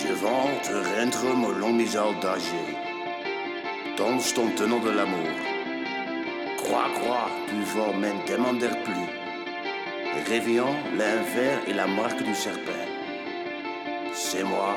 Je vante rendre mon long misal d'âgé. Dans ton tenant de l'amour. Crois, tu vas m'en demander plus. Réveillons l'enfer et la marque du serpent. C'est moi.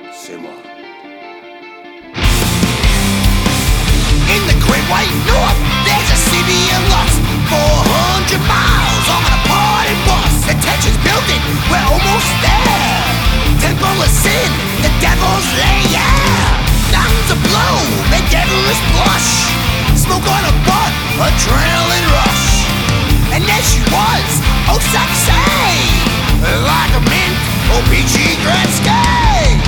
In the Great White North, there's a city of lost 400 miles on a party bus. The tension's building, we're almost there. Temple of sin, the devil's lair. Lungs a blow, the devilish blush. Smoke on a butt, adrenaline rush. And there she was, oh sexy, like a mint, oh peachy Gretzky.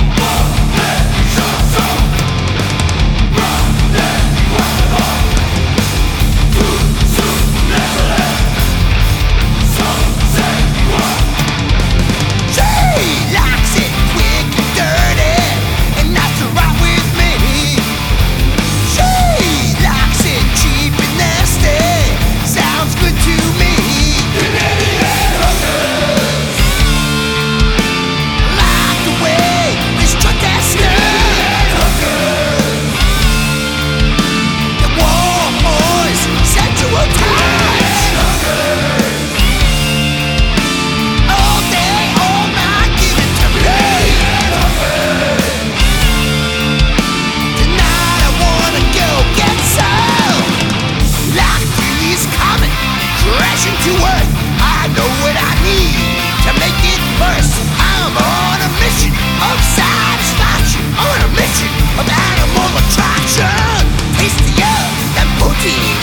To earth, I know what I need to make it first. I'm on a mission of satisfaction, on a mission of animal attraction. Tastier than poutine.